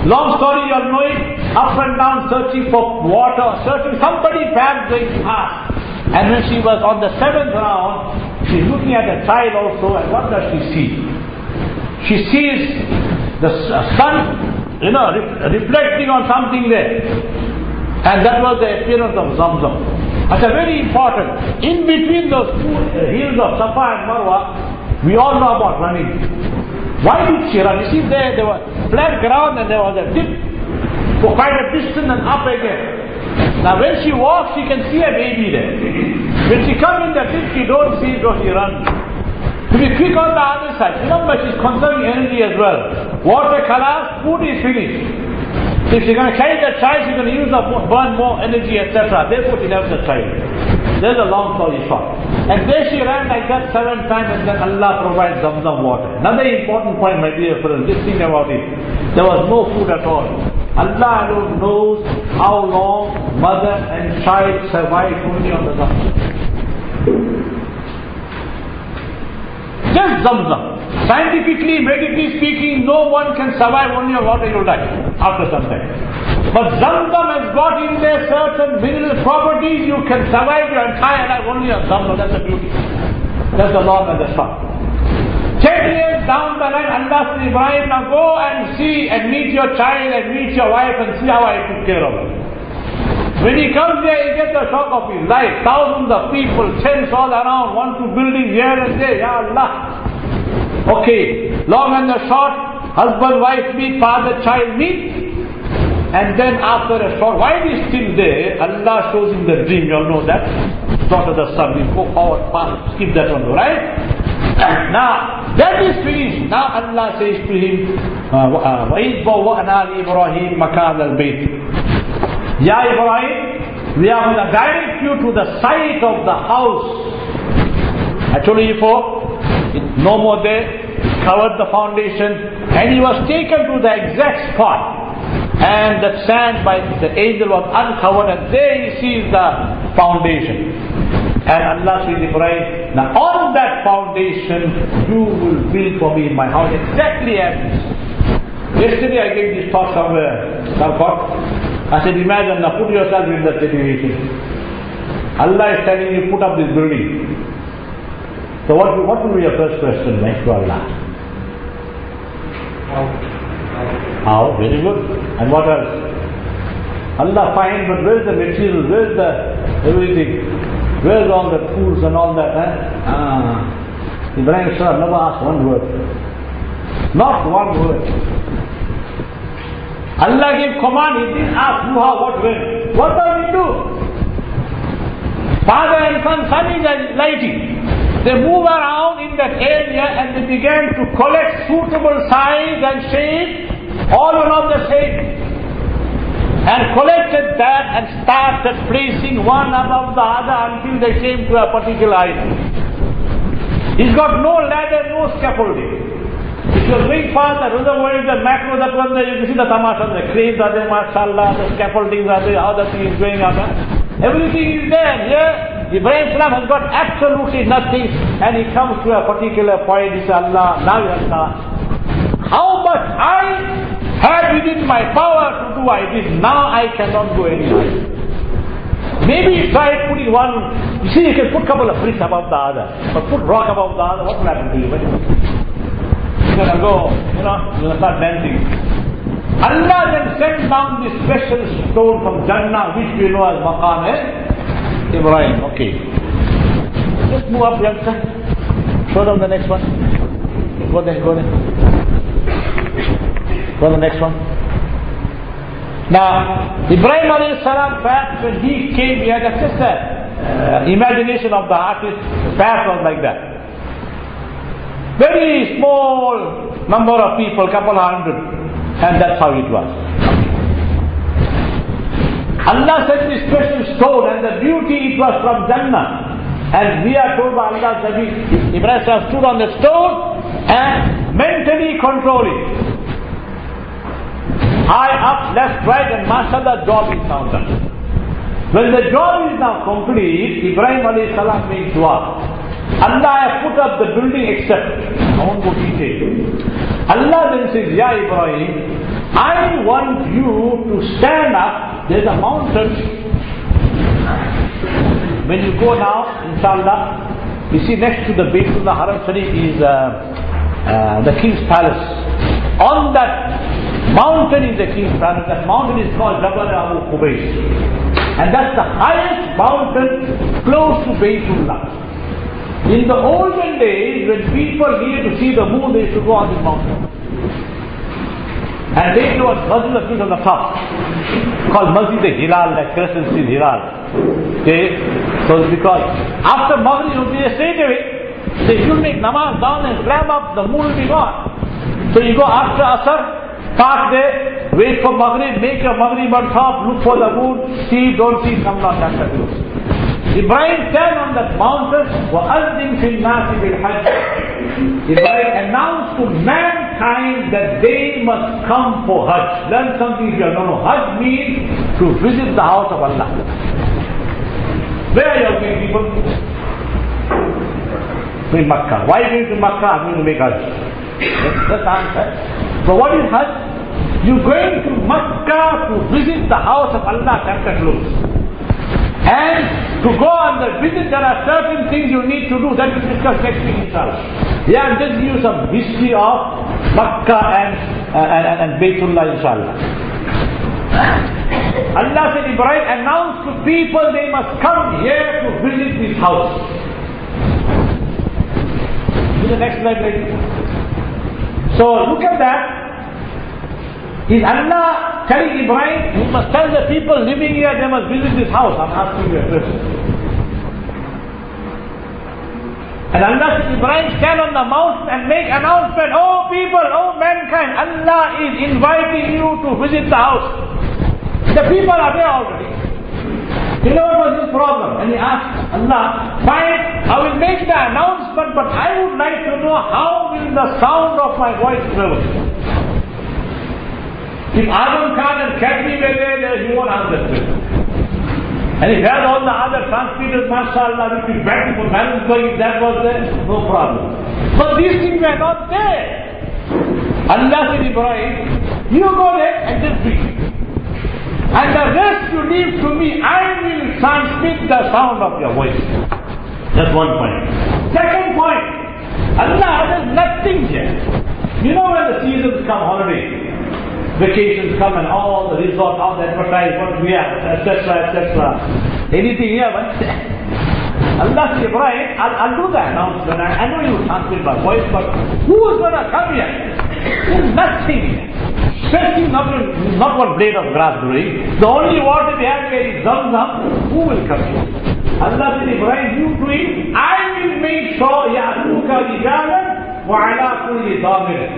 Long story, you all know it. Up and down searching for water, searching. Somebody perhaps going past. And when she was on the 7th round, she's looking at the child also, and what does she see? She sees the sun, reflecting on something there. And that was the appearance of Zamzam. That's a very important. In between those two hills of Safa and Marwa, we all know about running. Why did she run? You see there was flat ground and there was a dip for quite a distance and up again. Now when she walks, she can see a baby there. When she comes in the dip, she don't see it, so she runs. To be quick on the other side. Remember, she's conserving energy as well. Water, color, food is finished. If she's going to carry the child, she's going to burn more energy, etc. Therefore, she left the child. There's a long story short. And there she ran like that 7 times, and then Allah provides Zamzam water. Another important point, my dear friends, just think about it. There was no food at all. Allah alone knows how long mother and child survived only on the Zamzam. Just Zamzam. Scientifically, medically speaking, no one can survive only on water, you'll die after some time. But Zamzam has got in there certain mineral properties, you can survive your entire life only on Zamzam. That's the beauty. That's the long and the short. 10 years down the line, Allah says, Ibrahim, now go and see and meet your child and meet your wife and see how I took care of her. When he comes there, he gets the shock of his life. Thousands of people, tents all around, 1, 2 buildings here and there. Ya Allah. Okay, long and the short, husband, wife meet, father, child meet, and then after a short, while he's still there, Allah shows him the dream. You all know that. Daughter the son, we go forward, fast, skip that one, right? Now, that is finished. Now Allah says to him, وَإِذْ بَوَّأْنَا لِإِبْرَاهِيمَ مَكَانَ الْبَيْتِ Ya Ibrahim, we are going to direct you to the site of the house. I told you before, no more there, covered the foundation, and he was taken to the exact spot. And the sand by the angel was uncovered, and there he sees the foundation. And Allah says, Ibrahim, now on that foundation you will build for me my house, exactly as this. Yesterday I gave this talk somewhere, I said, imagine now, put yourself in that situation. Allah is telling you, put up this building. So what will be your first question next to Allah? How? Very good. And what else? Allah fine, but where's the material? Where's the everything? Where's all the tools and all that? Ibrahim Sir never asked one word. Not one word. Allah gave command, He didn't ask who, how, what, when. What does He do? Father and son is lighting. They move around in that area and they began to collect suitable size and shape, all one of the same. And collected that and started placing one above the other until they came to a particular item. He's got no ladder, no scaffolding. If you're going fast, the reservoir is the macro, that one there, you can see the tamasha, the cranes are there, mashallah, the scaffoldings are there, how the thing is going up. Everything is there. Here, Ibrahim Salam has got absolutely nothing, and he comes to a particular point, he says, Allah, now you have start. How much I had within my power to do, I did. Now I cannot go any higher. Maybe try putting one, you see, you can put a couple of bricks above the other, but put rock above the other, what will happen to you? You're going to go, you're going to start dancing. Allah then sent down this special stone from Jannah, which we know as Maqam Ibrahim. Okay. Just move up, youngster. Show them the next one. Go there, go there. Go the next one. Now, Ibrahim alayhi salam, perhaps when he came, he had just an imagination of the artist, perhaps was like that. Very small number of people, couple hundred, and that's how it was. Allah sent this special stone, and the beauty, it was from Jannah. And we are told by Allah that Ibrahim stood on the stone and mentally controlled it. High up, left, right, and mashallah, job is now done. When the job is now complete, Ibrahim alayhi salam makes dua. Allah has put up the building except, I won't go detail. Allah then says, Ya Ibrahim, I want you to stand up. There's a mountain. When you go now, inshallah, you see next to the Baytullah Haram Sharif is the King's Palace. On that mountain is the King's Palace. That mountain is called Jabal Abu Qubays. And that's the highest mountain close to Baytullah. In the olden days, when people needed to see the moon, they used to go on this mountain. And they do a Masjid on the top, called Masjid al-Hilal, like Crescent City Hilal. Okay? So because after Maghrib, you will be straight away. So if you make namaz down and climb up, the moon will be gone. So you go after Asr, park there, wait for Maghrib, make your Maghrib on top, look for the moon, see, don't see, come down, that's the rules. Ibrahim stand on that mountain, وَأَذِّن فِي النَّاسِ بِالْحَجِّ. Ibrahim announced to mankind that they must come for Hajj. Learn something here. No. Hajj means to visit the house of Allah. Where are you going, people? In Makkah. Why are you going to Makkah? I'm going to make Hajj. That's the answer. So what is Hajj? You're going to Makkah to visit the house of Allah, Santa Claus. And to go on the visit, there are certain things you need to do that we'll discuss next week, inshallah. Yeah, I'm just giving you some history of Makkah and Baytullah, inshallah. Allah said, Ibrahim announced to people they must come here to visit this house. To the next slide, please. So look at that. Is Allah telling Ibrahim, you must tell the people living here they must visit this house? I'm asking you a question. And Allah says, Ibrahim, stand on the mountain and make announcement, oh people, oh mankind, Allah is inviting you to visit the house. The people are there already. You know what was his problem? And he asked Allah, fine, I will make the announcement, but I would like to know how will the sound of my voice travel. If Adam Khan and Khatmi were there, he won't answer it. And if he had all the other transmitters, mashallah, which is better for Johannesburg, if that was there, no problem. But these things were not there. Allah said, Ibrahim, you go there and just read. And the rest you leave to me, I will transmit the sound of your voice. That's one point. Second point, Allah has nothing here. You know when the seasons come, holiday, vacations come and all the resorts, all the advertise what we have, etc., etc. Anything here, but Allah says, Ibrahim, I'll do that announcement. I know you transmit my voice, but who is going to come here? There's nothing here. Especially not one blade of grass growing. The only water we have here is Zamzam. Who will come here? Allah said, Ibrahim, you do it. I will make sure, يَأْتُوكَ رِجَالًا وَعَلَىٰ كُلِّ ضَامِرٍ.